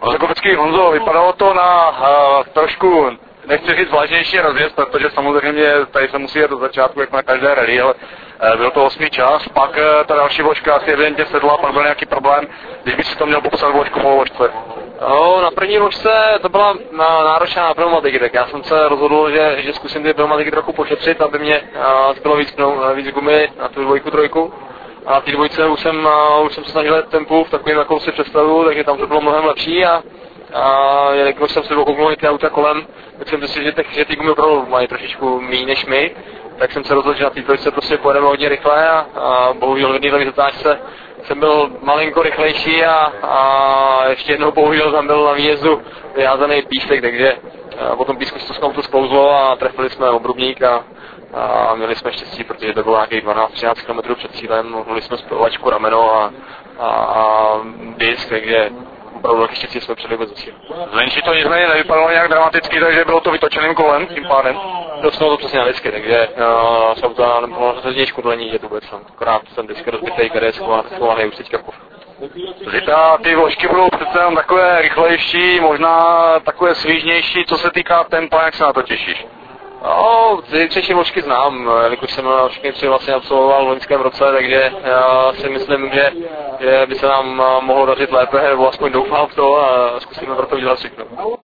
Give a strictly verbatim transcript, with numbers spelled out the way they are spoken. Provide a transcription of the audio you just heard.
Jako vždycky, Honzo, vypadalo to na uh, trošku, nechci říct vážnější rozjezd, protože samozřejmě tady se musí jít do začátku, jak na každé rally, ale uh, byl to osmý čas, pak uh, ta další vožka asi evidentně sedla, pak byl nějaký problém, když by si to měl popsat vožku po vožce. No, na první vožce to byla náročná na pneumatiky, tak já jsem se rozhodl, že, že zkusím ty pneumatiky trochu pošetřit, aby mě uh, zbylo víc, víc gumy na tu dvojku, trojku. A na té dvojce už jsem, uh, už jsem se snažil tempu v takovém, jakou si představu, takže tam to bylo mnohem lepší a, a jelikož jsem si dokouknul i ty auta kolem, tak jsem si, že, že ty gumy opravdu mají trošičku méně než my, tak jsem se rozhodl, že na té trojce prostě pojedeme hodně rychle a, a bohužel v jedné zatáčce jsem byl malinko rychlejší a, a ještě jednou bohužel tam byl na výjezdu vyházaný písek, takže po tom písku se to auto sklouzlo a trefili jsme obrubník a, a měli jsme štěstí, protože to bylo nějakých dvanáct třináct kilometrů před cílem, mohli jsme spojovačku, rameno a, a, a disk, takže opravdu velké štěstí jsme přijeli bez cíl. Zvenčí to nicméně nevypadalo nějak dramaticky, takže bylo to vytočeným kolem tím pádem. Dostalo to přesně na disky, takže uh, jsem to nemohlo se škudlení, že to vůbec tam. Akorát ten disk rozbitej, který je schovaný už teďka v kufru. Zítra ty vožky budou přece jenom takové rychlejší, možná takové svížnější, co se týká tempa, jak se na to těšíš? No, zítřejší vožky znám, jelikož jsem všechny tři vlastně absolvoval v loňském roce, takže já si myslím, že, že by se nám mohlo dařit lépe, nebo aspoň doufám v to a zkusíme pro to udělat všechno.